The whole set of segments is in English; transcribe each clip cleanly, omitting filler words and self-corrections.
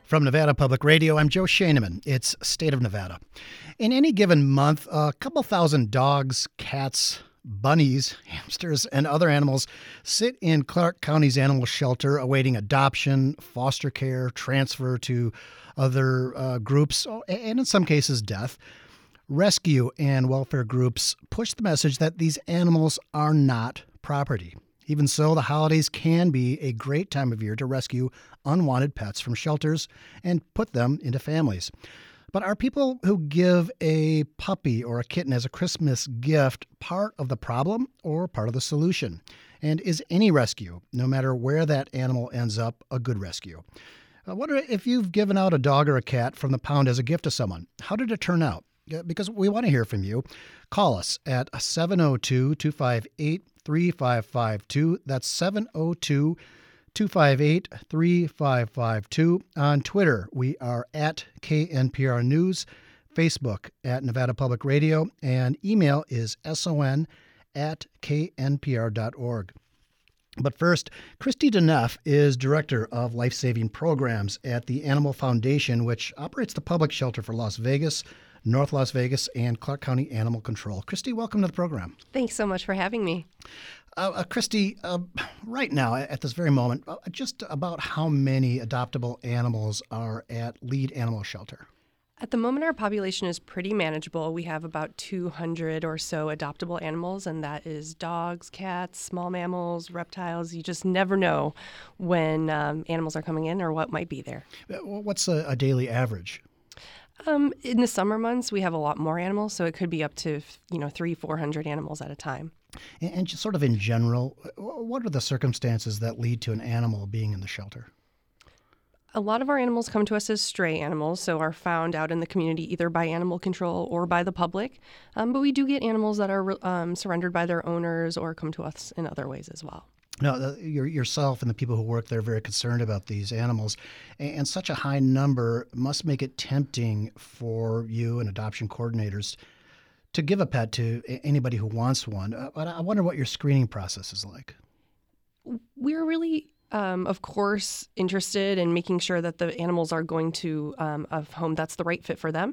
From Nevada Public Radio, I'm Joe Schoeneman. It's State of Nevada. In any given month, a couple thousand dogs, cats, bunnies, hamsters, and other animals sit in Clark County's animal shelter awaiting adoption, foster care, transfer to other groups, and in some cases, death. Rescue and welfare groups push the message that these animals are not property. Even so, the holidays can be a great time of year to rescue unwanted pets from shelters and put them into families. But are people who give a puppy or a kitten as a Christmas gift part of the problem or part of the solution? And is any rescue, no matter where that animal ends up, a good rescue? I wonder if you've given out a dog or a cat from the pound as a gift to someone. How did it turn out? Because we want to hear from you. Call us at 702-258-3552. That's 702-258-3552. On Twitter, we are at KNPR News, Facebook at Nevada Public Radio, and email is son@knpr.org. But first, Christy Deneff is Director of Life-Saving Programs at the Animal Foundation, which operates the public shelter for Las Vegas, North Las Vegas, and Clark County Animal Control. Christy, welcome to the program. Thanks so much for having me. Christy, right now, at this very moment, just about how many adoptable animals are at Lead Animal Shelter? At the moment, our population is pretty manageable. We have about 200 or so adoptable animals, and that is dogs, cats, small mammals, reptiles. You just never know when animals are coming in or what might be there. What's a daily average? In the summer months, we have a lot more animals, so it could be up to 300-400 animals at a time. And just sort of in general, what are the circumstances that lead to an animal being in the shelter? A lot of our animals come to us as stray animals, so are found out in the community either by animal control or by the public. But we do get animals that are surrendered by their owners or come to us in other ways as well. No, yourself and the people who work there are very concerned about these animals, and such a high number must make it tempting for you and adoption coordinators to give a pet to anybody who wants one. But I wonder what your screening process is like. We're really, of course, interested in making sure that the animals are going to a home that's the right fit for them.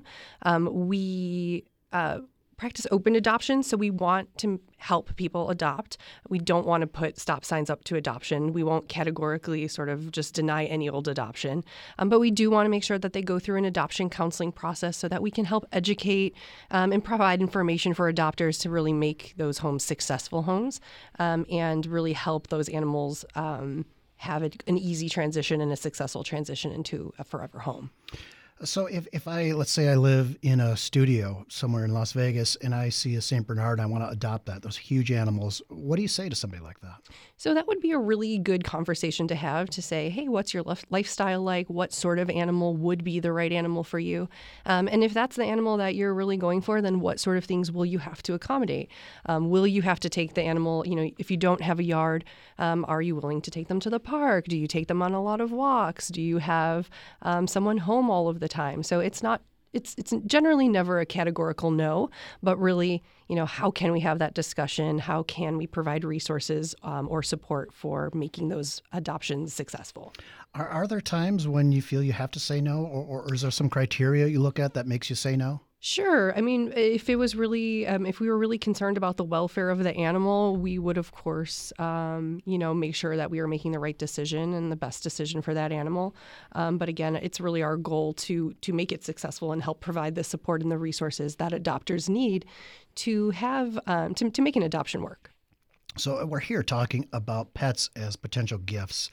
We practice open adoption, so we want to help people adopt. We don't want to put stop signs up to adoption. We won't categorically sort of just deny any old adoption. But we do want to make sure that they go through an adoption counseling process so that we can help educate and provide information for adopters to really make those homes successful homes and really help those animals have an easy transition and a successful transition into a forever home. So if let's say I live in a studio somewhere in Las Vegas and I see a St. Bernard and I want to adopt that, those huge animals, what do you say to somebody like that? So that would be a really good conversation to have, to say, hey, what's your lifestyle like? What sort of animal would be the right animal for you? And if that's the animal that you're really going for, then what sort of things will you have to accommodate? Will you have to take the animal, if you don't have a yard, are you willing to take them to the park? Do you take them on a lot of walks? Do you have someone home all of the time? So it's generally never a categorical no, but really, how can we have that discussion? How can we provide resources or support for making those adoptions successful? Are there times when you feel you have to say no, or is there some criteria you look at that makes you say no? Sure. I mean, if it was really, if we were really concerned about the welfare of the animal, we would, of course, make sure that we are making the right decision and the best decision for that animal. But again, it's really our goal to make it successful and help provide the support and the resources that adopters need to have to make an adoption work. So we're here talking about pets as potential gifts.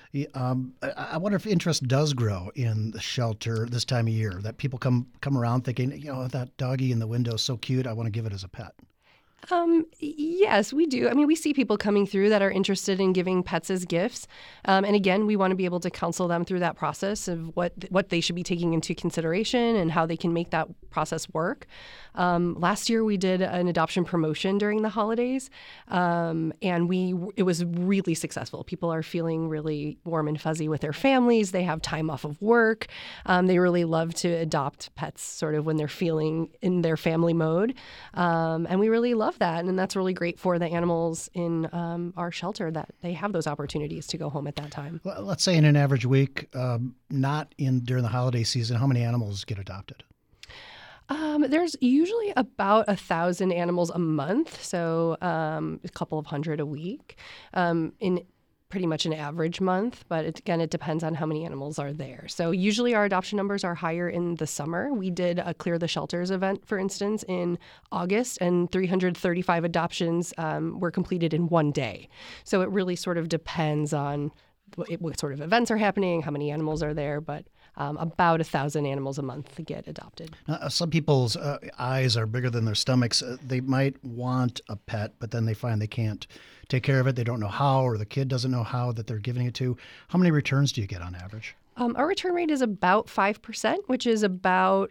I wonder if interest does grow in the shelter this time of year, that people come around thinking, that doggy in the window is so cute, I want to give it as a pet. Yes, we do. I mean, we see people coming through that are interested in giving pets as gifts. And again, we want to be able to counsel them through that process of what they should be taking into consideration and how they can make that process work. Last year, we did an adoption promotion during the holidays, and it was really successful. People are feeling really warm and fuzzy with their families. They have time off of work. They really love to adopt pets sort of when they're feeling in their family mode. And we really love love that. And that's really great for the animals in our shelter that they have those opportunities to go home at that time. Well, let's say in an average week, not during the holiday season, how many animals get adopted? There's usually about 1,000 animals a month, so a couple of hundred a week in pretty much an average month. But it depends on how many animals are there. So usually our adoption numbers are higher in the summer. We did a Clear the Shelters event, for instance, in August, and 335 adoptions were completed in one day. So it really sort of depends on what sort of events are happening, how many animals are there, but about 1,000 animals a month get adopted. Some people's eyes are bigger than their stomachs. They might want a pet, but then they find they can't take care of it. They don't know how, or the kid doesn't know how that they're giving it to. How many returns do you get on average? Our return rate is about 5%, which is about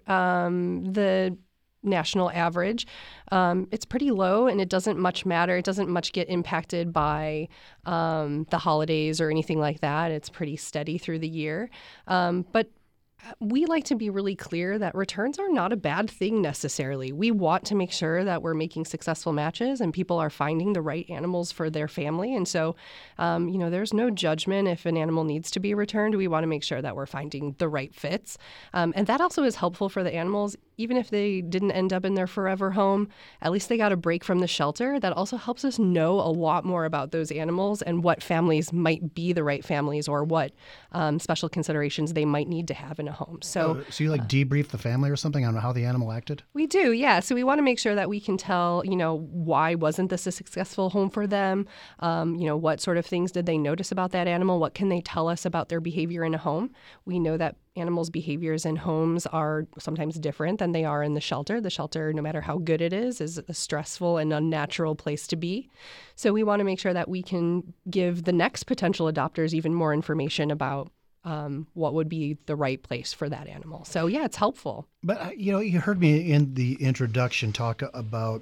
the national average. It's pretty low, and it doesn't much matter. It doesn't much get impacted by the holidays or anything like that. It's pretty steady through the year. But we like to be really clear that returns are not a bad thing necessarily. We want to make sure that we're making successful matches and people are finding the right animals for their family. And so, there's no judgment if an animal needs to be returned. We want to make sure that we're finding the right fits. And that also is helpful for the animals. Even if they didn't end up in their forever home, at least they got a break from the shelter. That also helps us know a lot more about those animals and what families might be the right families or what special considerations they might need to have in a home. So you debrief the family or something on how the animal acted? We do, yeah. So we want to make sure that we can tell, why wasn't this a successful home for them? What sort of things did they notice about that animal? What can they tell us about their behavior in a home? We know that animals' behaviors in homes are sometimes different than they are in the shelter. The shelter, no matter how good it is a stressful and unnatural place to be. So we want to make sure that we can give the next potential adopters even more information about what would be the right place for that animal. So, yeah, it's helpful. But, you heard me in the introduction talk about,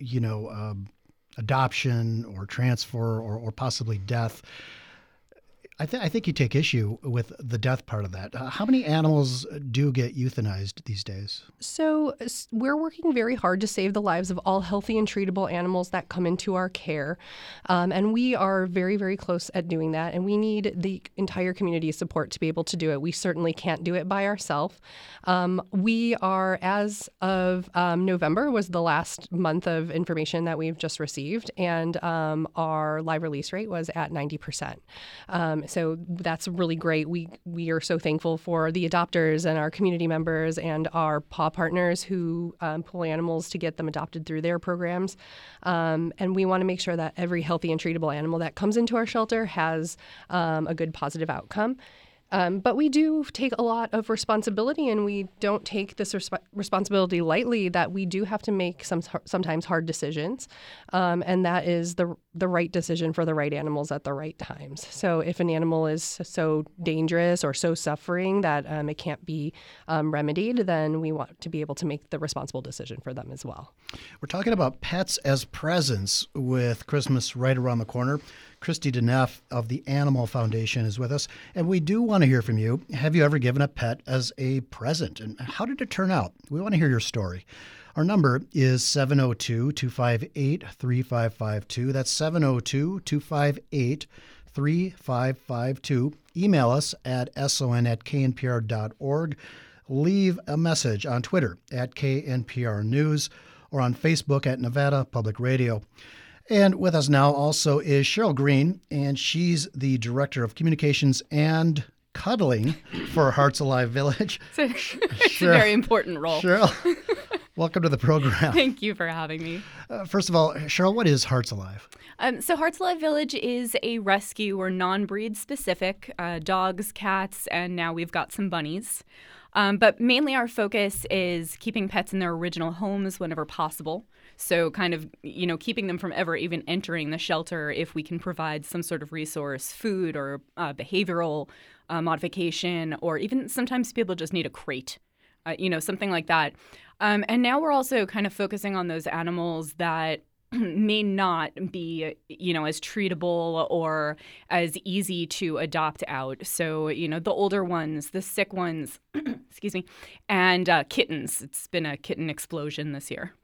adoption or transfer or possibly death. I think you take issue with the death part of that. How many animals do get euthanized these days? So we're working very hard to save the lives of all healthy and treatable animals that come into our care. And we are very, very close at doing that. And we need the entire community's support to be able to do it. We certainly can't do it by ourselves. We are, as of November, was the last month of information that we've just received. And our live release rate was at 90%. So that's really great. We are so thankful for the adopters and our community members and our paw partners who pull animals to get them adopted through their programs. And we want to make sure that every healthy and treatable animal that comes into our shelter has a good positive outcome. But we do take a lot of responsibility, and we don't take this responsibility lightly, that we do have to make sometimes hard decisions. And that is the right decision for the right animals at the right times. So if an animal is so dangerous or so suffering that it can't be remedied, then we want to be able to make the responsible decision for them as well. We're talking about pets as presents with Christmas right around the corner. Christy Deneff of the Animal Foundation is with us, and we do want to hear from you. Have you ever given a pet as a present, and how did it turn out? We want to hear your story. Our number is 702-258-3552. That's 702-258-3552. Email us at son@knpr.org. Leave a message on Twitter at KNPR News or on Facebook at Nevada Public Radio. And with us now also is Cheryl Green, and she's the Director of Communications and Cuddling for Hearts Alive Village. It's a very important role. Cheryl, welcome to the program. Thank you for having me. First of all, Cheryl, what is Hearts Alive? So Hearts Alive Village is a rescue or non-breed specific, dogs, cats, and now we've got some bunnies. But mainly our focus is keeping pets in their original homes whenever possible. So kind of, keeping them from ever even entering the shelter if we can provide some sort of resource, food or behavioral modification, or even sometimes people just need a crate, something like that. And now we're also kind of focusing on those animals that may not be, as treatable or as easy to adopt out. So, the older ones, the sick ones, excuse me, and kittens. It's been a kitten explosion this year.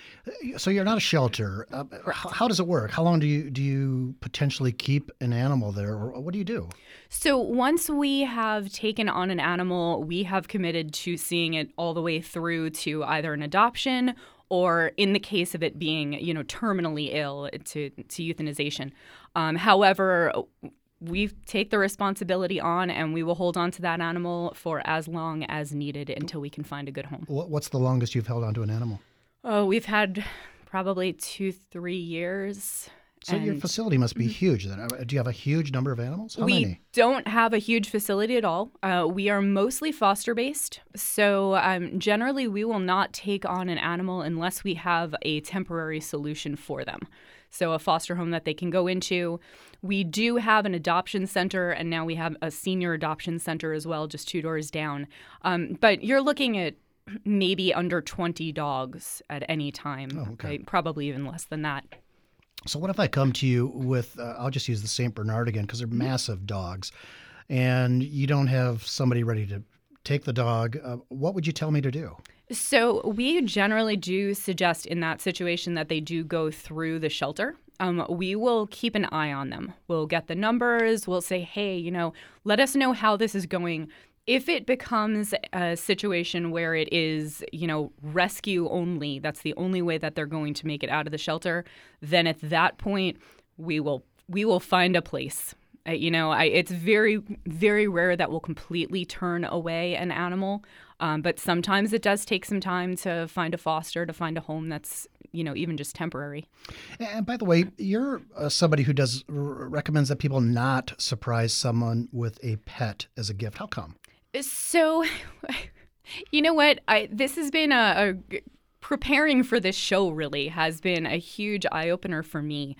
So you're not a shelter. How does it work? How long do you potentially keep an animal there, or what do you do? So once we have taken on an animal, we have committed to seeing it all the way through to either an adoption or, in the case of it being, terminally ill, to euthanization. However, we take the responsibility on, and we will hold on to that animal for as long as needed until we can find a good home. What's the longest you've held on to an animal? Oh, we've had probably 2-3 years. So your facility must be huge then. Do you have a huge number of animals? How many? We don't have a huge facility at all. We are mostly foster-based. So generally, we will not take on an animal unless we have a temporary solution for them. So a foster home that they can go into. We do have an adoption center, and now we have a senior adoption center as well, just 2 doors down. But you're looking at maybe under 20 dogs at any time. Oh, okay. Right? Probably even less than that. So what if I come to you with, I'll just use the St. Bernard again because they're massive dogs, and you don't have somebody ready to take the dog. What would you tell me to do? So we generally do suggest in that situation that they do go through the shelter. We will keep an eye on them. We'll get the numbers. We'll say, hey, let us know how this is going. If it becomes a situation where it is, rescue only, that's the only way that they're going to make it out of the shelter, then at that point, we will find a place. It's very, very rare that we'll completely turn away an animal, but sometimes it does take some time to find a foster, to find a home that's, even just temporary. And by the way, you're somebody who recommends that people not surprise someone with a pet as a gift. How come? So, you know what? This has been preparing for this show really has been a huge eye-opener for me.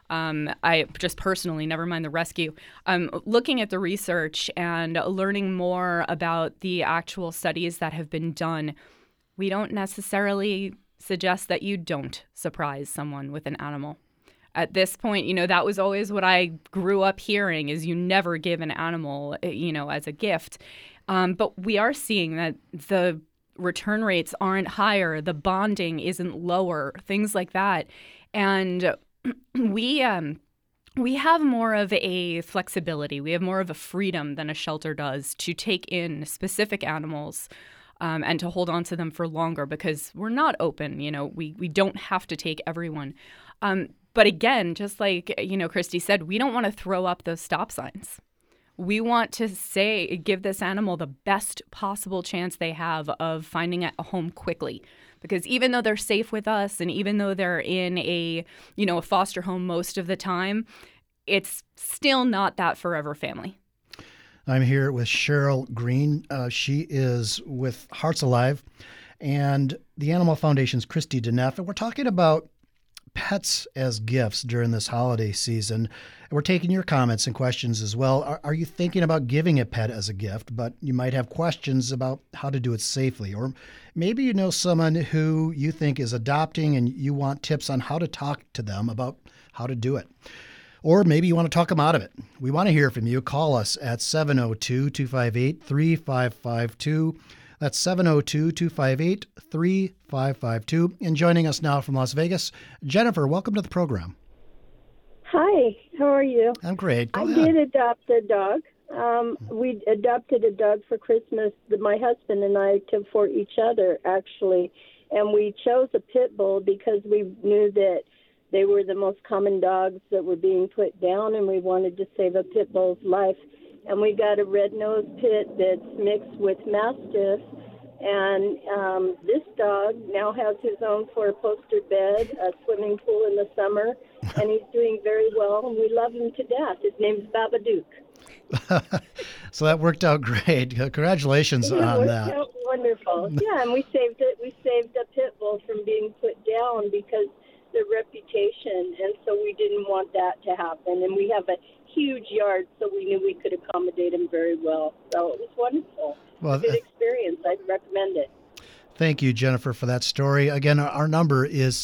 I just personally, never mind the rescue, looking at the research and learning more about the actual studies that have been done, we don't necessarily suggest that you don't surprise someone with an animal. At this point, that was always what I grew up hearing is you never give an animal, as a gift. But we are seeing that the return rates aren't higher, the bonding isn't lower, things like that. And we have more of a flexibility. We have more of a freedom than a shelter does to take in specific animals and to hold on to them for longer because we're not open. We don't have to take everyone. But again, just like, Christy said, we don't want to throw up those stop signs. We want to give this animal the best possible chance they have of finding a home quickly. Because even though they're safe with us and even though they're in a foster home most of the time, it's still not that forever family. I'm here with Cheryl Green. She is with Hearts Alive and the Animal Foundation's Christy Deneff. And we're talking about pets as gifts during this holiday season. We're taking your comments and questions as well. Are you thinking about giving a pet as a gift, but you might have questions about how to do it safely? Or maybe you know someone who you think is adopting and you want tips on how to talk to them about how to do it. Or maybe you want to talk them out of it. We want to hear from you. Call us at 702-258-3552. That's 702-258-3552. And joining us now from Las Vegas, Jennifer, welcome to the program. Hi, how are you? I'm great. Go I ahead. did adopt a dog. We adopted a dog for Christmas, my husband and I, for each other, actually. And we chose a pit bull because we knew that they were the most common dogs that were being put down, and we wanted to save a pit bull's life. And we got a red-nosed pit that's mixed with Mastiff. And this dog now has his own four-poster bed, a swimming pool in the summer, and he's doing very well, and we love him to death. His name's Babadook. So that worked out great. Congratulations on that. It worked out wonderful. Yeah, and we saved it. We saved a pit bull from being put down because their reputation, and so we didn't want that to happen. And we have a huge yard, so we knew we could accommodate him very well. So it was wonderful. Well, Good experience. I'd recommend it. Thank you, Jennifer, for that story. Again, our number is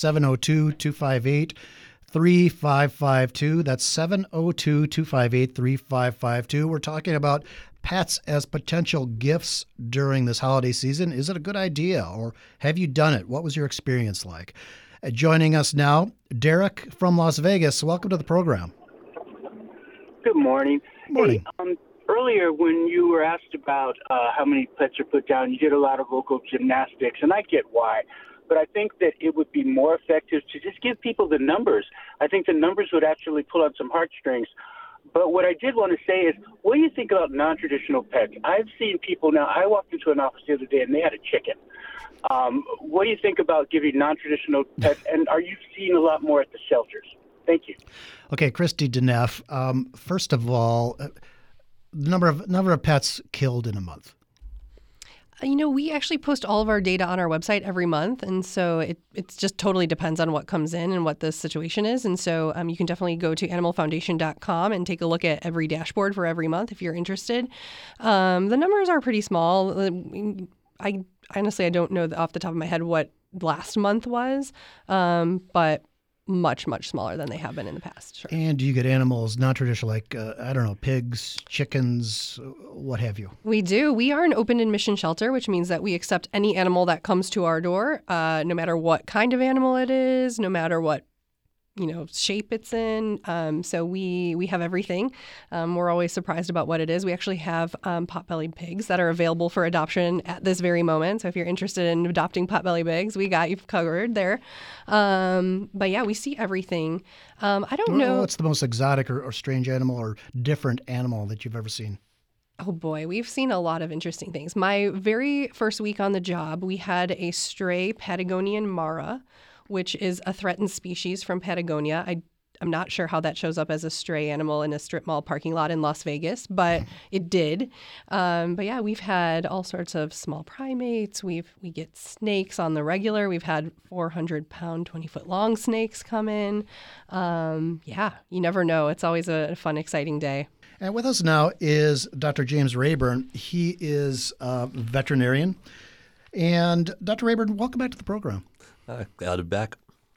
702-258-3552. That's 702-258-3552. We're talking about pets as potential gifts during this holiday season. Is it a good idea, or have you done it? What was your experience like? Joining us now, Derek from Las Vegas. Welcome to the program. Good morning. Morning. Hey, earlier when you were asked about how many pets are put down, you did a lot of vocal gymnastics, and I get why. But I think that it would be more effective to just give people the numbers. I think the numbers would actually pull on some heartstrings. But what I did want to say is, what do you think about non-traditional pets? I've seen people now. I walked into an office the other day, and they had a chicken. What do you think about giving non-traditional pets, and are you seeing a lot more at the shelters? Thank you. Okay, Christy Deneff. First of all, number of pets killed in a month. We actually post all of our data on our website every month. And so it just totally depends on what comes in and what the situation is. And so you can definitely go to animalfoundation.com and take a look at every dashboard for every month if you're interested. The numbers are pretty small. I honestly don't know off the top of my head what last month was, but much, much smaller than they have been in the past. Sure. And do you get animals non-traditional, like, pigs, chickens, what have you? We do. We are an open admission shelter, which means that we accept any animal that comes to our door, no matter what kind of animal it is, no matter what shape it's in. So we have everything. We're always surprised about what it is. We actually have pot-bellied pigs that are available for adoption at this very moment. So if you're interested in adopting pot-bellied pigs, we got you covered there. But yeah, we see everything. I don't know. What's the most exotic or strange animal or different animal that you've ever seen? Oh boy, we've seen a lot of interesting things. My very first week on the job, we had a stray Patagonian Mara, which is a threatened species from Patagonia. I'm not sure how that shows up as a stray animal in a strip mall parking lot in Las Vegas, but it did. But yeah, we've had all sorts of small primates. We get snakes on the regular. We've had 400-pound, 20-foot-long snakes come in. Yeah, you never know. It's always a fun, exciting day. And with us now is Dr. James Rayburn. He is a veterinarian. And Dr. Rayburn, welcome back to the program. Glad to be back.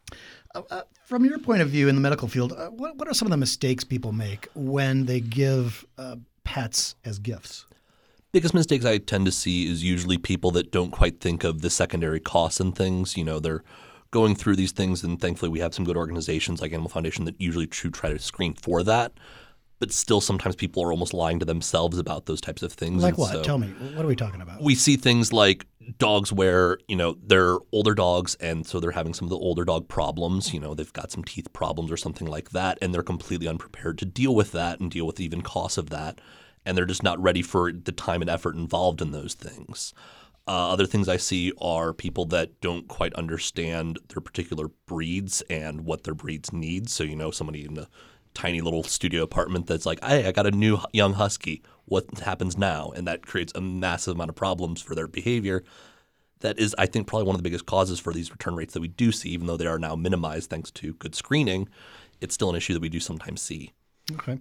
From your point of view in the medical field, what are some of the mistakes people make when they give pets as gifts? Biggest mistakes I tend to see is usually people that don't quite think of the secondary costs and things. They're going through these things, and thankfully we have some good organizations like Animal Foundation that usually try to screen for that. But still, sometimes people are almost lying to themselves about those types of things. Like what? Tell me. What are we talking about? We see things like dogs where, they're older dogs, and so they're having some of the older dog problems. They've got some teeth problems or something like that, and they're completely unprepared to deal with that and deal with even costs of that. And they're just not ready for the time and effort involved in those things. Other things I see are people that don't quite understand their particular breeds and what their breeds need. So, somebody in a tiny little studio apartment that's like, hey, I got a new young husky. What happens now? And that creates a massive amount of problems for their behavior. That is, I think, probably one of the biggest causes for these return rates that we do see, even though they are now minimized thanks to good screening. It's still an issue that we do sometimes see. Okay.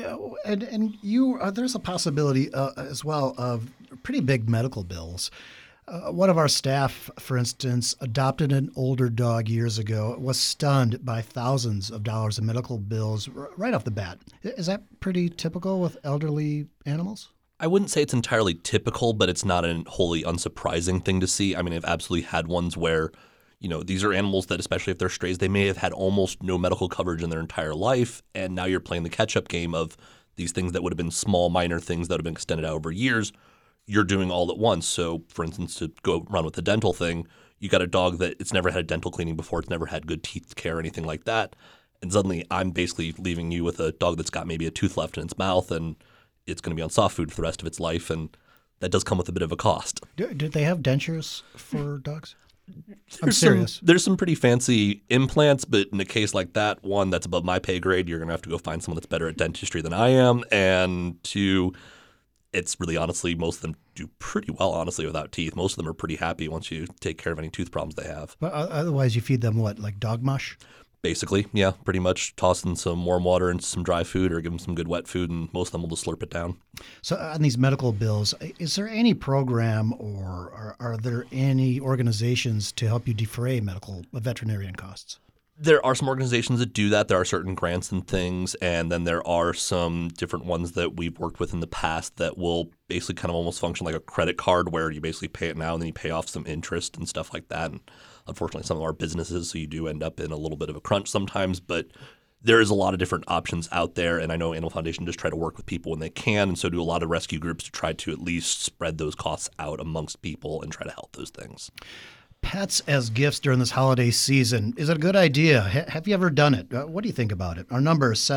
And you there's a possibility as well of pretty big medical bills. One of our staff, for instance, adopted an older dog years ago, was stunned by thousands of dollars in medical bills right off the bat. Is that pretty typical with elderly animals? I wouldn't say it's entirely typical, but it's not a wholly unsurprising thing to see. I mean, I've absolutely had ones where, these are animals that, especially if they're strays, they may have had almost no medical coverage in their entire life, and now you're playing the catch-up game of these things that would have been small, minor things that have been extended out over years. You're doing all at once. So, for instance, to go run with the dental thing, you got a dog that it's never had a dental cleaning before, it's never had good teeth care or anything like that, and suddenly I'm basically leaving you with a dog that's got maybe a tooth left in its mouth, and it's going to be on soft food for the rest of its life, and that does come with a bit of a cost. Did they have dentures for dogs? I'm serious. There's some pretty fancy implants, but in a case like that, one, that's above my pay grade. You're going to have to go find someone that's better at dentistry than I am, and two, it's really honestly, most of them do pretty well, honestly, without teeth. Most of them are pretty happy once you take care of any tooth problems they have. But otherwise, you feed them what, like dog mush? Basically, yeah, pretty much toss in some warm water and some dry food or give them some good wet food, and most of them will just slurp it down. So on these medical bills, is there any program or are there any organizations to help you defray medical veterinarian costs? There are some organizations that do that. There are certain grants and things, and then there are some different ones that we've worked with in the past that will basically kind of almost function like a credit card where you basically pay it now and then you pay off some interest and stuff like that. And unfortunately, some of our businesses, so you do end up in a little bit of a crunch sometimes, but there is a lot of different options out there, and I know Animal Foundation just try to work with people when they can, and so do a lot of rescue groups to try to at least spread those costs out amongst people and try to help those things. Pets as gifts during this holiday season. Is it a good idea? Have you ever done it? What do you think about it? Our number is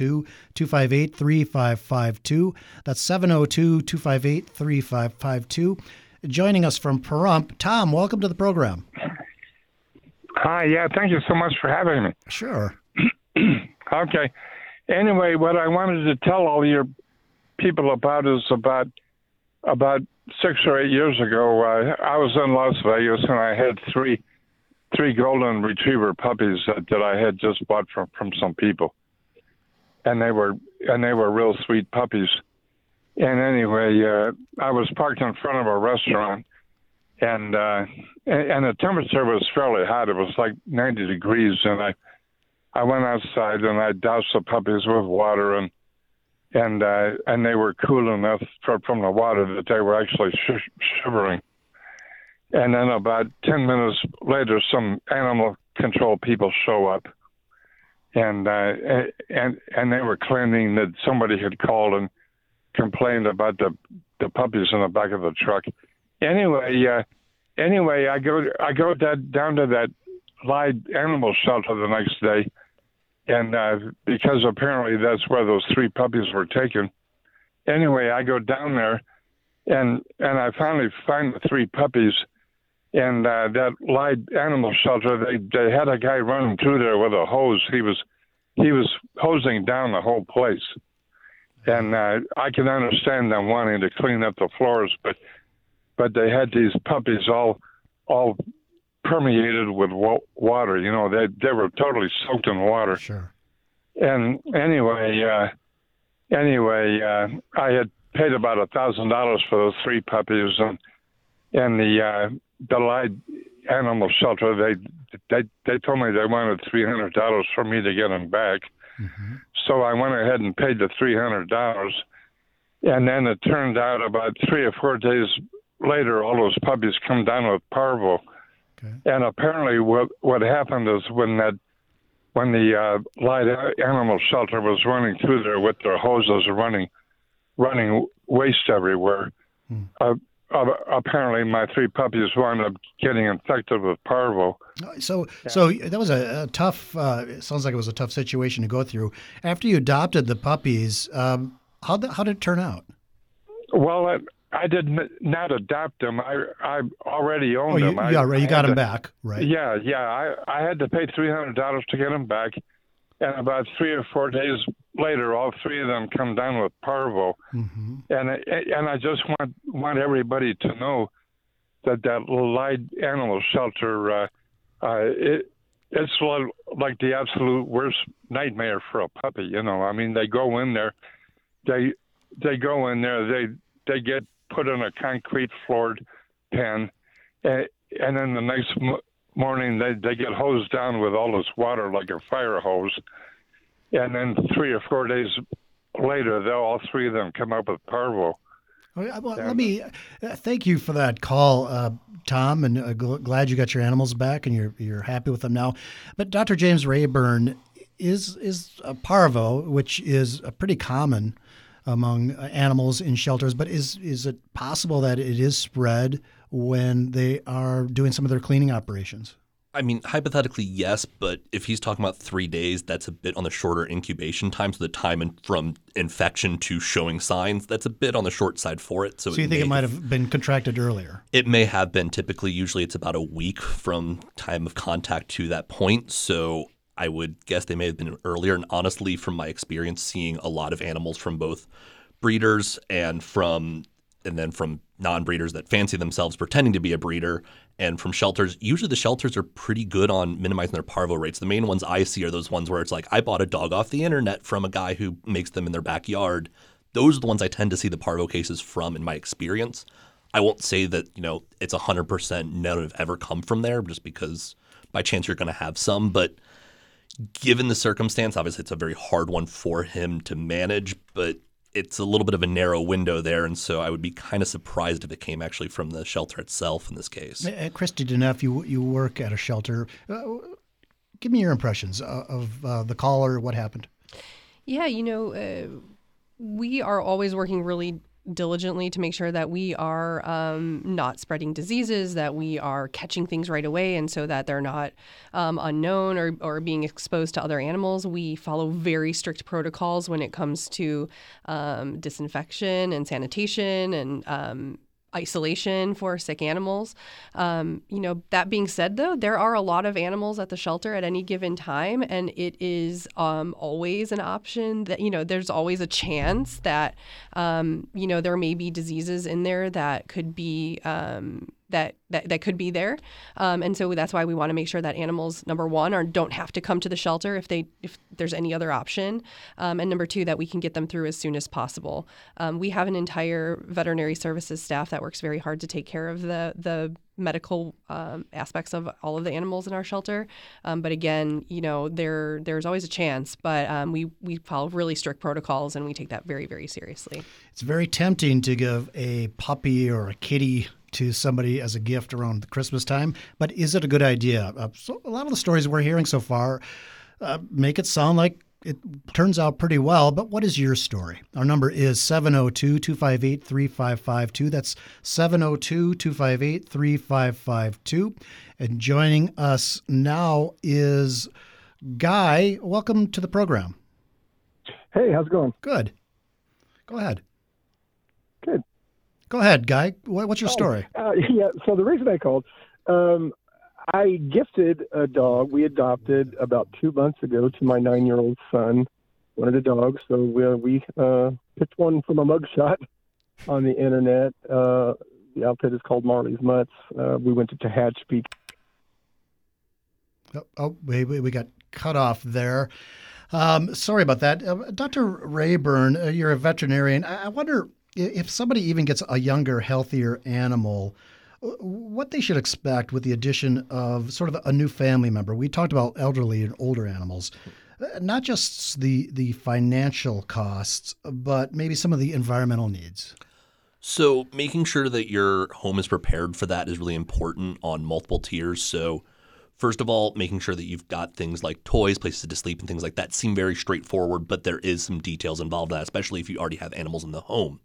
702-258-3552. That's 702-258-3552. Joining us from Pahrump, Tom, welcome to the program. Hi, yeah, thank you so much for having me. Sure. Okay. Anyway, what I wanted to tell all your people about is about 6 or 8 years ago, I was in Las Vegas and I had three golden retriever puppies that I had just bought from some people, and they were real sweet puppies. And anyway, I was parked in front of a restaurant, and the temperature was fairly hot. It was like 90 degrees, and I went outside and I doused the puppies with water, and they were cool enough from the water that they were actually shivering. And then about 10 minutes later, some animal control people show up, and they were claiming that somebody had called and complained about the puppies in the back of the truck. Anyway, I go down to that Lied Animal Shelter the next day. And because apparently that's where those three puppies were taken. Anyway, I go down there, and I finally find the three puppies. And that Lied Animal Shelter, they had a guy running through there with a hose. He was hosing down the whole place. And I can understand them wanting to clean up the floors, but they had these puppies all permeated with water. You know, they were totally soaked in water. Sure. And anyway, I had paid about $1,000 for those three puppies, and the Lied Animal Shelter, they told me they wanted $300 for me to get them back. Mm-hmm. So I went ahead and paid the $300, and then it turned out about 3 or 4 days later, all those puppies come down with parvo. Okay. And apparently what happened is when the Lied Animal Shelter was running through there with their hoses running waste everywhere, apparently my three puppies wound up getting infected with parvo. So that was a tough, it sounds like it was a tough situation to go through. After you adopted the puppies, how did it turn out? Well, I did not adopt them. I already owned them. You got them back, right? Yeah. I had to pay $300 to get them back, and about 3 or 4 days later, all three of them come down with parvo. Mm-hmm. And I just want everybody to know that Lied Animal Shelter, it's like the absolute worst nightmare for a puppy. You know, I mean, they go in there, they get put in a concrete floored pen, and then the next morning they get hosed down with all this water like a fire hose, and then 3 or 4 days later, all three of them come up with parvo. Well, let me thank you for that call, Tom, and glad you got your animals back and you're happy with them now. But Dr. James Rayburn, is a parvo, which is pretty common among animals in shelters, but is it possible that it is spread when they are doing some of their cleaning operations? I mean, hypothetically, yes, but if he's talking about 3 days, that's a bit on the shorter incubation time. So the time from infection to showing signs, that's a bit on the short side for it. So you think it might have been contracted earlier? It may have been. Typically, usually it's about a week from time of contact to that point. So I would guess they may have been earlier. And honestly, from my experience, seeing a lot of animals from both breeders and then from non-breeders that fancy themselves pretending to be a breeder, and from shelters, usually the shelters are pretty good on minimizing their parvo rates. The main ones I see are those ones where it's like, I bought a dog off the internet from a guy who makes them in their backyard. Those are the ones I tend to see the parvo cases from in my experience. I won't say that, it's 100% none have ever come from there, just because by chance you're going to have some, but given the circumstance, obviously it's a very hard one for him to manage, but it's a little bit of a narrow window there, and so I would be kind of surprised if it came actually from the shelter itself in this case. Christy Deneff, you work at a shelter. Give me your impressions of the caller, what happened. Yeah, we are always working really diligently to make sure that we are not spreading diseases, that we are catching things right away, and so that they're not unknown or being exposed to other animals. We follow very strict protocols when it comes to disinfection and sanitation and isolation for sick animals. That being said, though, there are a lot of animals at the shelter at any given time, and it is always an option that, there's always a chance that, there may be diseases in there that could be that could be there. And so that's why we want to make sure that animals, number one, don't have to come to the shelter if there's any other option. And number two, that we can get them through as soon as possible. We have an entire veterinary services staff that works very hard to take care of the medical aspects of all of the animals in our shelter. But again, there's always a chance, but we follow really strict protocols and we take that very, very seriously. It's very tempting to give a puppy or a kitty to somebody as a gift around the Christmas time, but is it a good idea? So a lot of the stories we're hearing so far make it sound like it turns out pretty well, but what is your story? Our number is 702-258-3552. That's 702-258-3552. And joining us now is Guy. Welcome to the program. Hey, how's it going? Good. Go ahead. Good. Go ahead, Guy. What's your story? Yeah, so the reason I called, I gifted a dog we adopted about 2 months ago to my 9-year-old son. Wanted a dog, so we picked one from a mugshot on the internet. The outfit is called Marley's Mutts. We went to Tehachapi. We got cut off there. Sorry about that. Dr. Rayburn, you're a veterinarian. I wonder if somebody even gets a younger, healthier animal, what they should expect with the addition of sort of a new family member. We talked about elderly and older animals, not just the financial costs, but maybe some of the environmental needs. So making sure that your home is prepared for that is really important on multiple tiers. So first of all, making sure that you've got things like toys, places to sleep, and things like that seem very straightforward, but there is some details involved in that, especially if you already have animals in the home.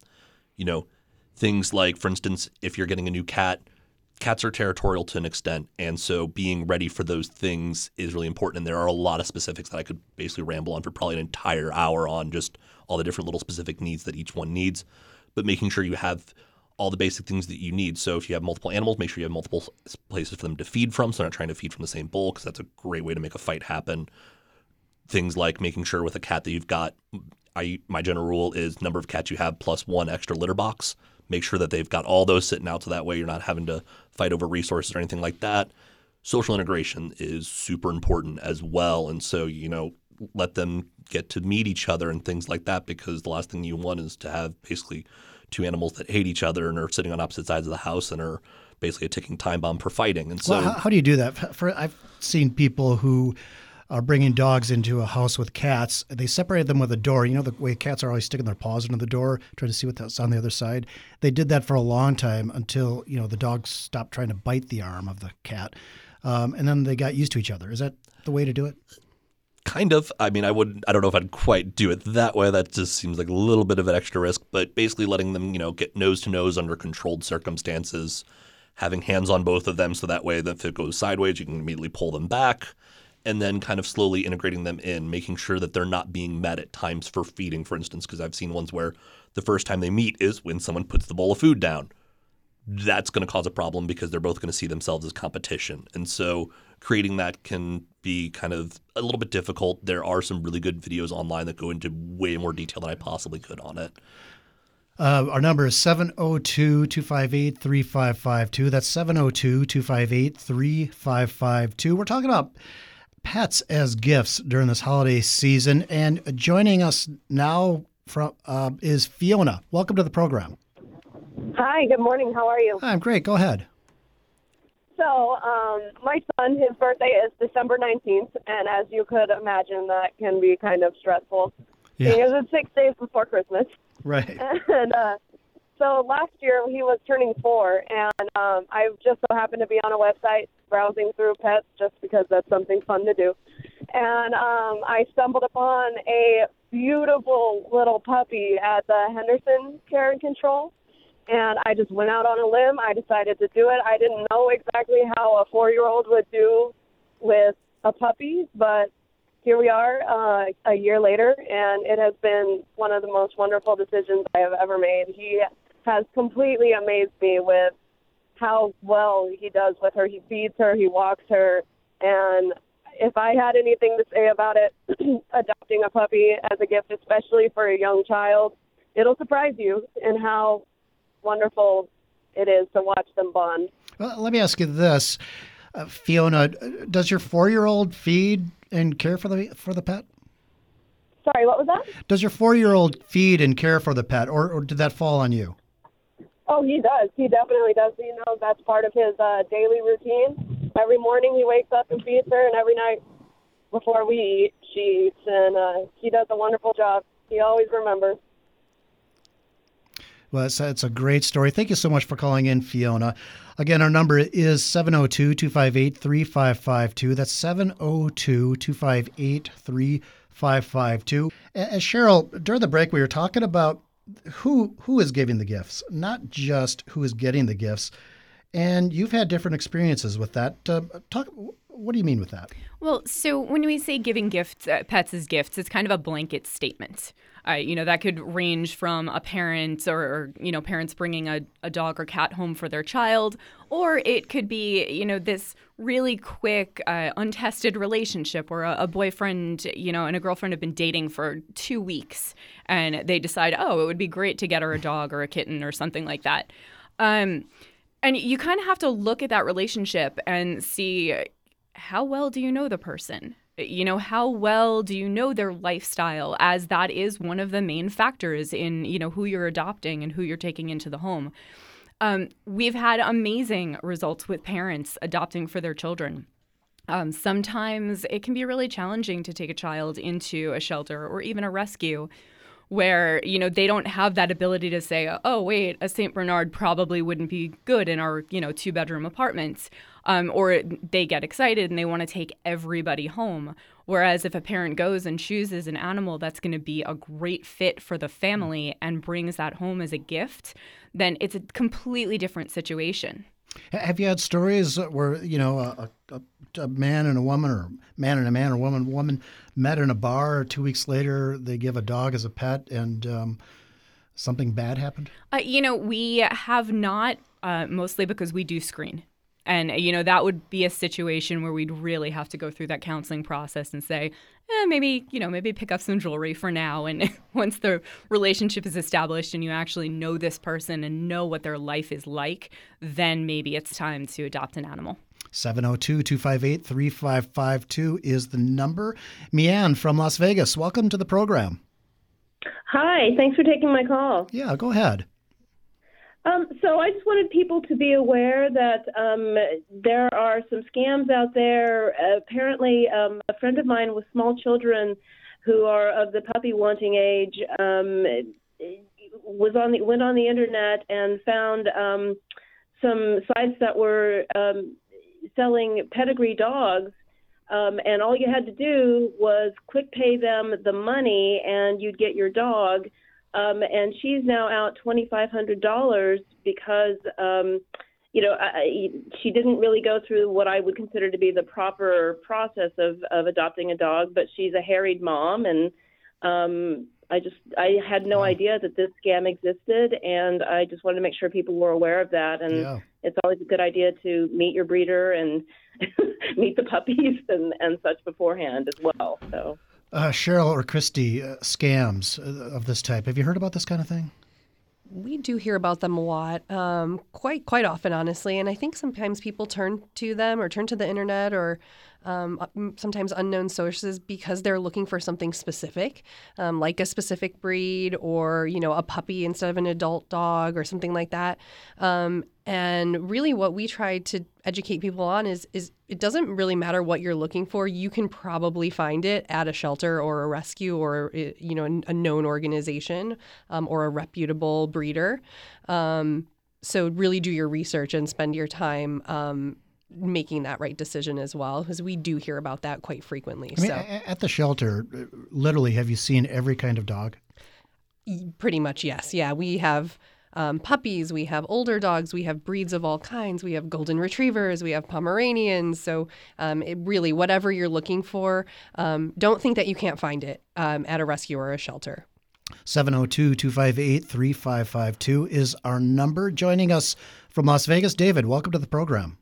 Things like, for instance, if you're getting a new cat, cats are territorial to an extent, and so being ready for those things is really important. And there are a lot of specifics that I could basically ramble on for probably an entire hour on just all the different little specific needs that each one needs, but making sure you have all the basic things that you need. So if you have multiple animals, make sure you have multiple places for them to feed from, so they're not trying to feed from the same bowl, because that's a great way to make a fight happen. Things like making sure with a cat that you've got, my general rule is number of cats you have plus one extra litter box. Make sure that they've got all those sitting out, so that way you're not having to fight over resources or anything like that. Social integration is super important as well. And so, let them get to meet each other and things like that, because the last thing you want is to have basically two animals that hate each other and are sitting on opposite sides of the house and are basically a ticking time bomb for fighting. And so, how do you do that? I've seen people who are bringing dogs into a house with cats. They separate them with a door. The way cats are always sticking their paws into the door, trying to see what's on the other side. They did that for a long time until, the dogs stopped trying to bite the arm of the cat. And then they got used to each other. Is that the way to do it? Kind of. I mean, I don't know if I'd quite do it that way. That just seems like a little bit of an extra risk, but basically letting them, get nose to nose under controlled circumstances, having hands on both of them, so that way that if it goes sideways, you can immediately pull them back. And then kind of slowly integrating them in, making sure that they're not being met at times for feeding, for instance, because I've seen ones where the first time they meet is when someone puts the bowl of food down. That's going to cause a problem because they're both going to see themselves as competition. And so creating that can be kind of a little bit difficult. There are some really good videos online that go into way more detail than I possibly could on it. Our number is 702-258-3552. That's 702-258-3552. We're talking about pets as gifts during this holiday season. And joining us now is Fiona. Welcome to the program. Hi, good morning. How are you? Hi, I'm great. Go ahead. So, my son, his birthday is December 19th, and as you could imagine, that can be kind of stressful. Yeah. Because it's 6 days before Christmas. Right. And so last year he was turning 4, and I just so happened to be on a website browsing through pets just because that's something fun to do. And I stumbled upon a beautiful little puppy at the Henderson Care and Control. And I just went out on a limb. I decided to do it. I didn't know exactly how a 4-year-old would do with a puppy, but here we are a year later, and it has been one of the most wonderful decisions I have ever made. He has completely amazed me with how well he does with her. He feeds her, he walks her, and if I had anything to say about it, adopting a puppy as a gift, especially for a young child, it'll surprise you in how wonderful it is to watch them bond. Well, let me ask you this, Fiona. Does your 4-year-old feed and care for the pet? Sorry, what was that? Does your 4-year-old feed and care for the pet, or did that fall on you? Oh, he does. He definitely does. You know, that's part of his daily routine. Every morning he wakes up and feeds her, and every night before we eat, she eats. And he does a wonderful job. He always remembers. Well, it's a great story. Thank you so much for calling in, Fiona. Again, our number is 702-258-3552. That's 702-258-3552. And Cheryl, during the break, we were talking about who is giving the gifts, not just who is getting the gifts. And you've had different experiences with that. What do you mean with that? Well, so when we say giving gifts, pets as gifts, it's kind of a blanket statement. That could range from a parent or parents bringing a dog or cat home for their child, or it could be, this really quick, untested relationship where a boyfriend, and a girlfriend have been dating for 2 weeks and they decide, it would be great to get her a dog or a kitten or something like that. And you kind of have to look at that relationship and see, how well do you know the person? How well do you know their lifestyle, as that is one of the main factors in, who you're adopting and who you're taking into the home. We've had amazing results with parents adopting for their children. Sometimes it can be really challenging to take a child into a shelter or even a rescue where, they don't have that ability to say, oh, wait, a St. Bernard probably wouldn't be good in our, 2-bedroom apartments. Or they get excited and they want to take everybody home. Whereas if a parent goes and chooses an animal that's going to be a great fit for the family and brings that home as a gift, then it's a completely different situation. Have you had stories where, a man and a woman, or man and a man, or woman met in a bar, 2 weeks later they give a dog as a pet, and something bad happened? We have not, mostly because we do screen. And, that would be a situation where we'd really have to go through that counseling process and say, maybe pick up some jewelry for now. And once the relationship is established and you actually know this person and know what their life is like, then maybe it's time to adopt an animal. 702-258-3552 is the number. Mianne from Las Vegas, welcome to the program. Hi, thanks for taking my call. Yeah, go ahead. So I just wanted people to be aware that there are some scams out there. Apparently, a friend of mine with small children who are of the puppy wanting age went on the internet and found some sites that were selling pedigree dogs. And all you had to do was quick pay them the money and you'd get your dog. And she's now out $2,500 because, she didn't really go through what I would consider to be the proper process of adopting a dog, but she's a harried mom. And I had no idea that this scam existed. And I just wanted to make sure people were aware of that. And It's always a good idea to meet your breeder and meet the puppies and such beforehand as well. So. Cheryl or Christy, scams of this type. Have you heard about this kind of thing? We do hear about them a lot, quite often, honestly. And I think sometimes people turn to them or turn to the internet or sometimes unknown sources because they're looking for something specific, like a specific breed or, a puppy instead of an adult dog or something like that. And really what we try to educate people on is it doesn't really matter what you're looking for. You can probably find it at a shelter or a rescue or, a known organization or a reputable breeder. So really do your research and spend your time making that right decision as well, because we do hear about that quite frequently. At the shelter, literally, have you seen every kind of dog? Pretty much, yes. Yeah, we have puppies, we have older dogs, we have breeds of all kinds, we have golden retrievers, we have Pomeranians. So it really, whatever you're looking for, don't think that you can't find it at a rescue or a shelter. 702-258-3552 is our number. Joining us from Las Vegas, David, welcome to the program.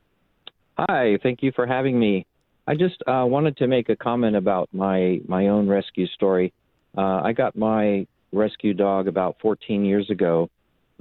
Hi, thank you for having me. I just wanted to make a comment about my own rescue story. I got my rescue dog about 14 years ago,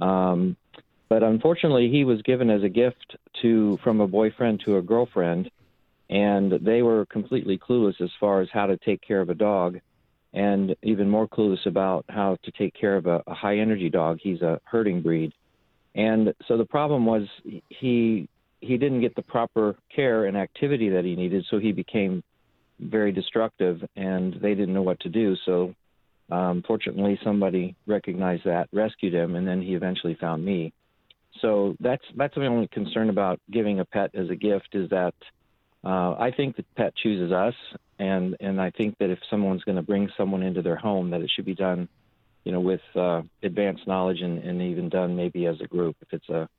but unfortunately he was given as a gift from a boyfriend to a girlfriend, and they were completely clueless as far as how to take care of a dog, and even more clueless about how to take care of a high-energy dog. He's a herding breed. And so the problem was he didn't get the proper care and activity that he needed, so he became very destructive, and they didn't know what to do. So fortunately, somebody recognized that, rescued him, and then he eventually found me. So that's my only concern about giving a pet as a gift, is that I think the pet chooses us, and I think that if someone's going to bring someone into their home, that it should be done, with advanced knowledge and even done maybe as a group, if it's a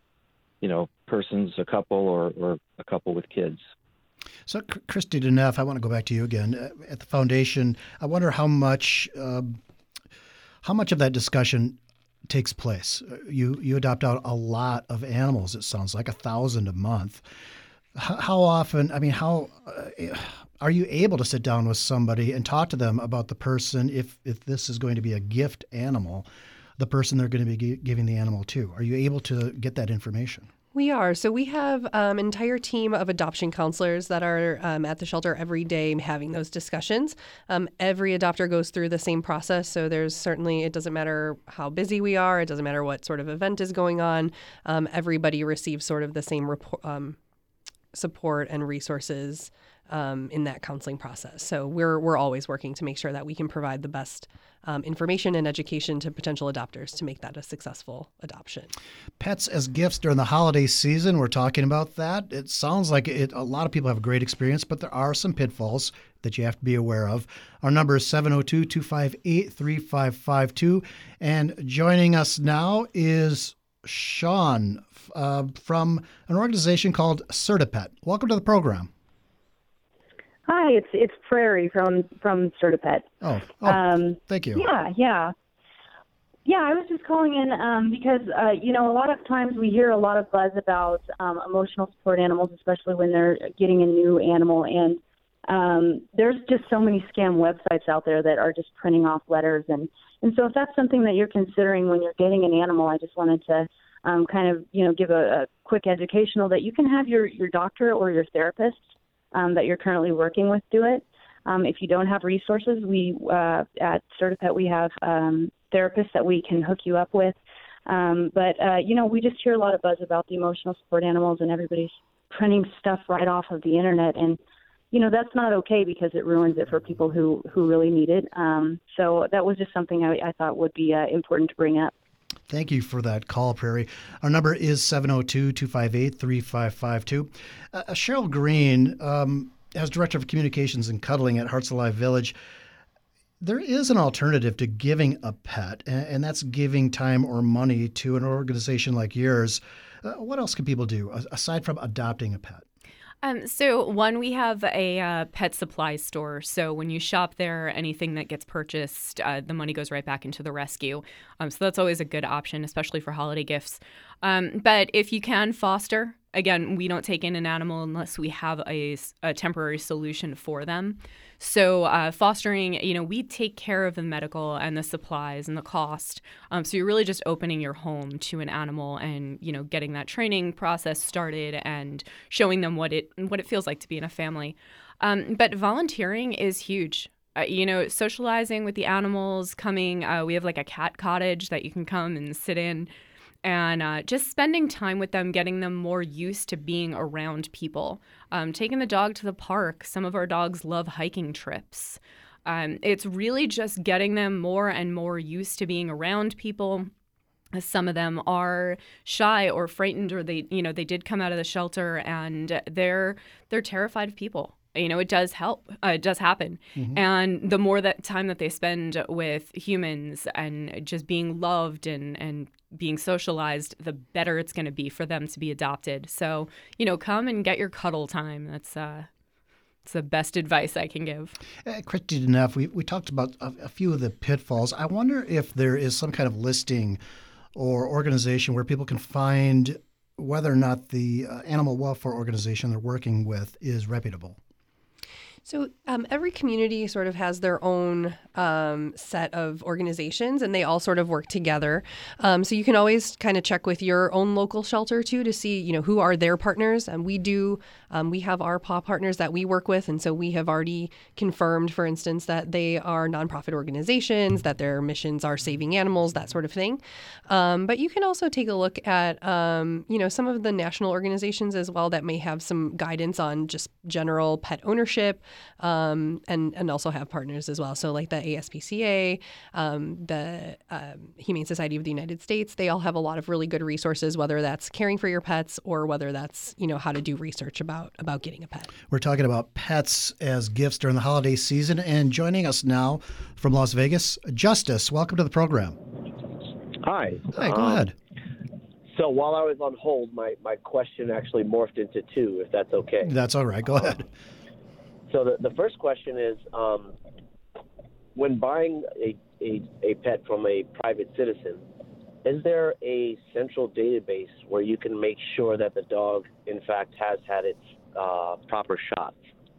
a couple or a couple with kids. So, Christy Deneff, I want to go back to you again. At the foundation, I wonder how much of that discussion takes place. You adopt out a lot of animals, it sounds like 1,000 a month. How often, are you able to sit down with somebody and talk to them about the person, if this is going to be a gift animal, the person they're going to be giving the animal to? Are you able to get that information? We are. So we have an entire team of adoption counselors that are at the shelter every day having those discussions. Every adopter goes through the same process. So it doesn't matter how busy we are. It doesn't matter what sort of event is going on. Everybody receives sort of the same support and resources in that counseling process. So we're always working to make sure that we can provide the best information and education to potential adopters to make that a successful adoption. Pets as gifts during the holiday season, we're talking about that. It sounds like a lot of people have a great experience, but there are some pitfalls that you have to be aware of. Our number is 702-258-3552. And joining us now is Sean from an organization called Certipet. Welcome to the program. Hi, it's Prairie from Certipet. Oh, thank you. Yeah. I was just calling in because a lot of times we hear a lot of buzz about emotional support animals, especially when they're getting a new animal, and there's just so many scam websites out there that are just printing off letters, and so if that's something that you're considering when you're getting an animal, I just wanted to give a quick educational that you can have your doctor or your therapist that you're currently working with do it. If you don't have resources, we at Certipet, we have therapists that we can hook you up with. But we just hear a lot of buzz about the emotional support animals, and everybody's printing stuff right off of the internet. And, that's not okay because it ruins it for people who really need it. So that was just something I thought would be important to bring up. Thank you for that call, Prairie. Our number is 702-258-3552. Cheryl Green, as Director of Communications and Cuddling at Hearts Alive Village, there is an alternative to giving a pet, and that's giving time or money to an organization like yours. What else can people do aside from adopting a pet? So one, we have a pet supply store. So when you shop there, anything that gets purchased, the money goes right back into the rescue. So that's always a good option, especially for holiday gifts. But if you can foster, again, we don't take in an animal unless we have a temporary solution for them. So fostering, we take care of the medical and the supplies and the cost. So you're really just opening your home to an animal and, getting that training process started and showing them what it feels like to be in a family. But volunteering is huge. Socializing with the animals, coming, we have like a cat cottage that you can come and sit in. and just spending time with them, getting them more used to being around people. Taking the dog to the park. Some of our dogs love hiking trips. It's really just getting them more and more used to being around people. Some of them are shy or frightened, or they did come out of the shelter and they're terrified of people. It does help. It does happen. Mm-hmm. And the more that time that they spend with humans and just being loved and being socialized, the better it's going to be for them to be adopted. So, come and get your cuddle time. That's the best advice I can give. Christy Deneff, we talked about a few of the pitfalls. I wonder if there is some kind of listing or organization where people can find whether or not the animal welfare organization they're working with is reputable. So every community sort of has their own set of organizations, and they all sort of work together. So you can always kind of check with your own local shelter too to see, who are their partners. And we have our PAW partners that we work with, and so we have already confirmed, for instance, that they are nonprofit organizations, that their missions are saving animals, that sort of thing. But you can also take a look at, some of the national organizations as well that may have some guidance on just general pet ownership. And also have partners as well. So like the ASPCA, the Humane Society of the United States, they all have a lot of really good resources, whether that's caring for your pets or whether that's, how to do research about getting a pet. We're talking about pets as gifts during the holiday season. And joining us now from Las Vegas, Justice, welcome to the program. Hi. Hi, go ahead. So while I was on hold, my question actually morphed into two, if that's okay. That's all right. Go ahead. So the first question is, when buying a pet from a private citizen, is there a central database where you can make sure that the dog, in fact, has had its proper shots?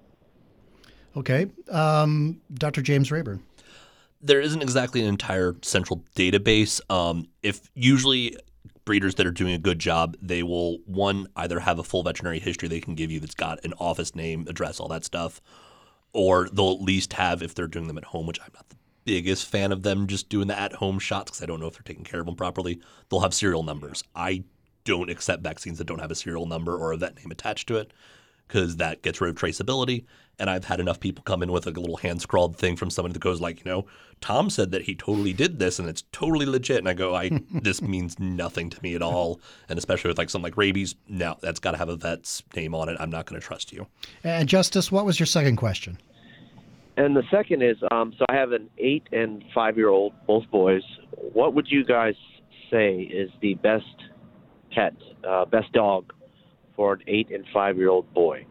Okay. Dr. James Rayburn. There isn't exactly an entire central database. If usually breeders that are doing a good job, they will, one, either have a full veterinary history they can give you that's got an office name, address, all that stuff, or they'll at least have, if they're doing them at home, which I'm not the biggest fan of them just doing the at-home shots because I don't know if they're taking care of them properly, they'll have serial numbers. I don't accept vaccines that don't have a serial number or a vet name attached to it because that gets rid of traceability. And I've had enough people come in with a little hand-scrawled thing from somebody that goes like, Tom said that he totally did this and it's totally legit. And I go, this means nothing to me at all. And especially with something like rabies, no, that's got to have a vet's name on it. I'm not going to trust you. And Justice, what was your second question? And the second is, so I have an 8 and 5-year-old, both boys. What would you guys say is the best pet, best dog for an 8 and 5-year-old boy?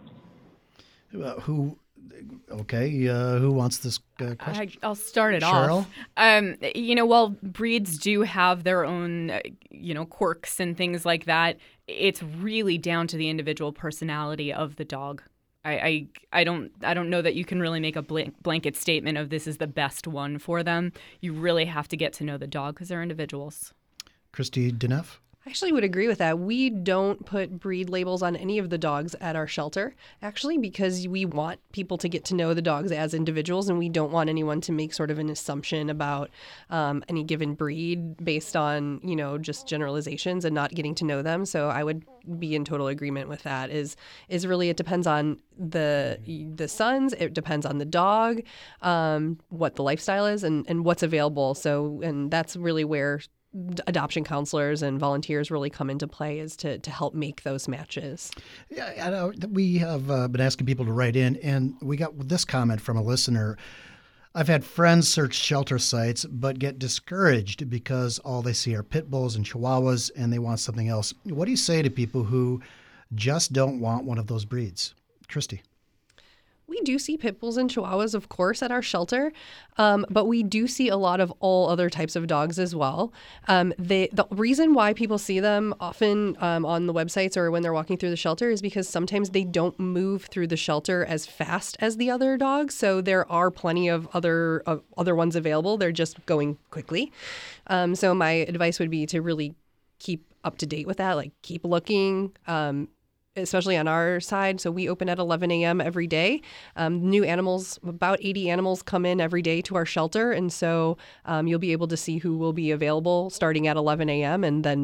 Who wants this question? I'll start it Cheryl? off. While breeds do have their own, quirks and things like that, it's really down to the individual personality of the dog. I don't know that you can really make a blanket statement of this is the best one for them. You really have to get to know the dog because they're individuals. Christy Deneff? I actually would agree with that. We don't put breed labels on any of the dogs at our shelter, actually, because we want people to get to know the dogs as individuals, and we don't want anyone to make sort of an assumption about any given breed based on, just generalizations and not getting to know them. So I would be in total agreement with that. Is really it depends on the sons, it depends on the dog, what the lifestyle is, and what's available. So, and that's really where adoption counselors and volunteers really come into play, is to help make those matches. Yeah, I know we have been asking people to write in, and we got this comment from a listener. I've had friends search shelter sites but get discouraged because all they see are pit bulls and chihuahuas and they want something else. What do you say to people who just don't want one of those breeds? Christy. We do see pit bulls and chihuahuas, of course, at our shelter, but we do see a lot of all other types of dogs as well. The reason why people see them often on the websites or when they're walking through the shelter is because sometimes they don't move through the shelter as fast as the other dogs. So there are plenty of other ones available. They're just going quickly. So my advice would be to really keep up to date with that, like keep looking. Especially on our side. So we open at 11 a.m. every day. New animals, about 80 animals come in every day to our shelter. And so you'll be able to see who will be available starting at 11 a.m. and then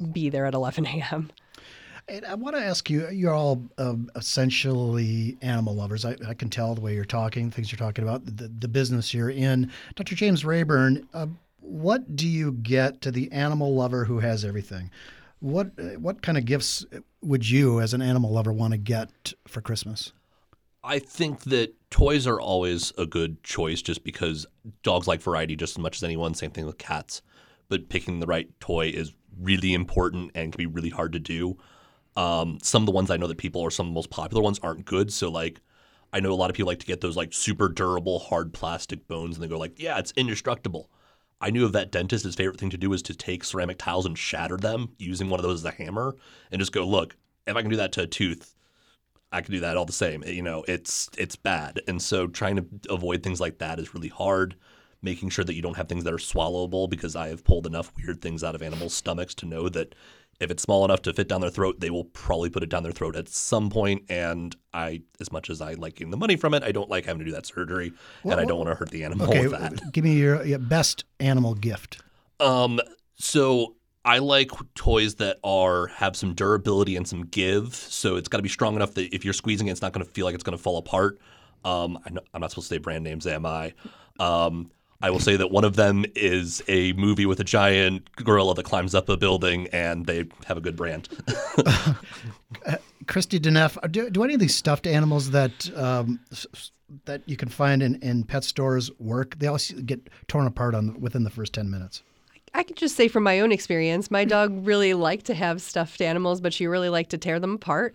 be there at 11 a.m. And I want to ask you, you're all essentially animal lovers. I can tell the way you're talking, things you're talking about, the business you're in. Dr. James Rayburn, what do you get to the animal lover who has everything? What kind of gifts would you, as an animal lover, want to get for Christmas? I think that toys are always a good choice just because dogs like variety just as much as anyone. Same thing with cats. But picking the right toy is really important and can be really hard to do. Some of the ones I know that people or some of the most popular ones aren't good. So like I know a lot of people like to get those like super durable hard plastic bones and they go like, yeah, it's indestructible. I knew a vet dentist, his favorite thing to do was to take ceramic tiles and shatter them using one of those as a hammer and just go, look, if I can do that to a tooth, I can do that all the same. You know, it's bad. And so trying to avoid things like that is really hard. Making sure that you don't have things that are swallowable, because I have pulled enough weird things out of animals' stomachs to know that if it's small enough to fit down their throat, they will probably put it down their throat at some point. And as much as I like getting the money from it, I don't like having to do that surgery, and I don't want to hurt the animal with that. Give me your best animal gift. So I like toys that have some durability and some give. So it's got to be strong enough that if you're squeezing it, it's not going to feel like it's going to fall apart. I'm not supposed to say brand names, am I? I will say that one of them is a movie with a giant gorilla that climbs up a building, and they have a good brand. Christy Deneuve, do any of these stuffed animals that you can find in pet stores work? They always get torn apart within the first 10 minutes. I could just say from my own experience, my dog really liked to have stuffed animals, but she really liked to tear them apart.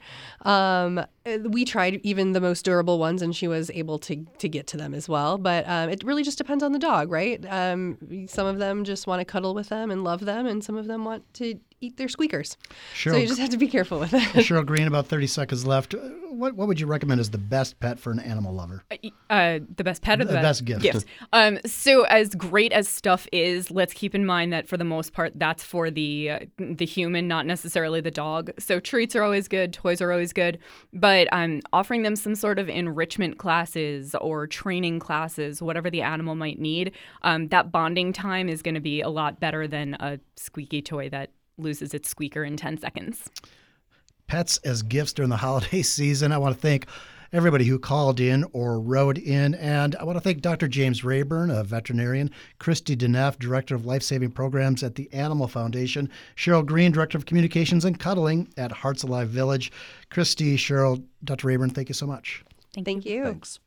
We tried even the most durable ones, and she was able to get to them as well. But it really just depends on the dog, right? Some of them just want to cuddle with them and love them, and some of them want to eat their squeakers. So you just have to be careful with it. Cheryl Green, about 30 seconds left. What would you recommend as the best pet for an animal lover? The best pet or the best gift? So as great as stuff is, let's keep in mind that for the most part, that's for the human, not necessarily the dog. So treats are always good, toys are always good, but offering them some sort of enrichment classes or training classes, whatever the animal might need, that bonding time is going to be a lot better than a squeaky toy that loses its squeaker in 10 seconds. Pets as gifts during the holiday season. I want to thank everybody who called in or wrote in. And I want to thank Dr. James Rayburn, a veterinarian, Christy Deneuve, Director of Life-Saving Programs at the Animal Foundation, Cheryl Green, Director of Communications and Cuddling at Hearts Alive Village. Christy, Cheryl, Dr. Rayburn, thank you so much. Thank you. Thanks.